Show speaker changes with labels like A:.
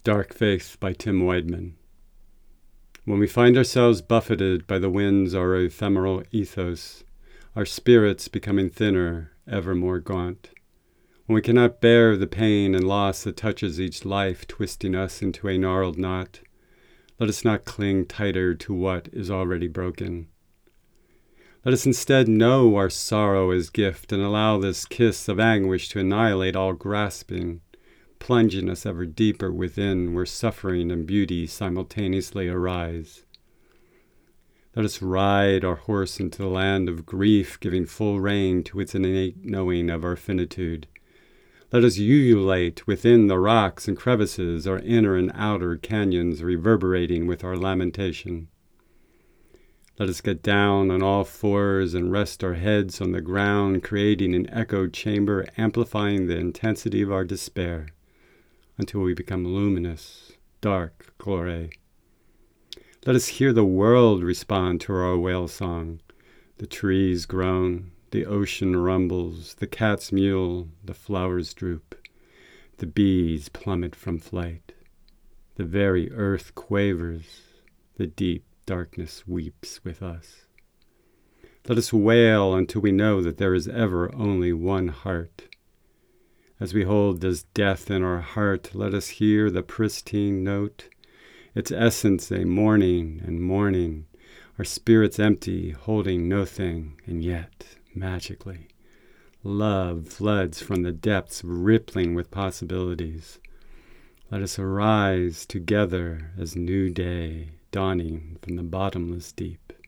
A: Dark Faith by Tim Weidman. When we find ourselves buffeted by the winds of our ephemeral ethos, our spirits becoming thinner, ever more gaunt, when we cannot bear the pain and loss that touches each life, twisting us into a gnarled knot, let us not cling tighter to what is already broken. Let us instead know our sorrow as gift and allow this kiss of anguish to annihilate all grasping, plunging us ever deeper within where suffering and beauty simultaneously arise. Let us ride our horse into the land of grief, giving full rein to its innate knowing of our finitude. Let us ululate within the rocks and crevices, our inner and outer canyons reverberating with our lamentation. Let us get down on all fours and rest our heads on the ground, creating an echo chamber amplifying the intensity of our despair, until we become luminous, dark glory. Let us hear the world respond to our wail song. The trees groan, the ocean rumbles, the cats mewl, the flowers droop, the bees plummet from flight. The very earth quavers, the deep darkness weeps with us. Let us wail until we know that there is ever only one heart. As we hold this death in our heart, let us hear the pristine note, its essence a mourning and mourning, our spirits empty, holding no thing, and yet, magically, love floods from the depths, rippling with possibilities. Let us arise together as new day, dawning from the bottomless deep.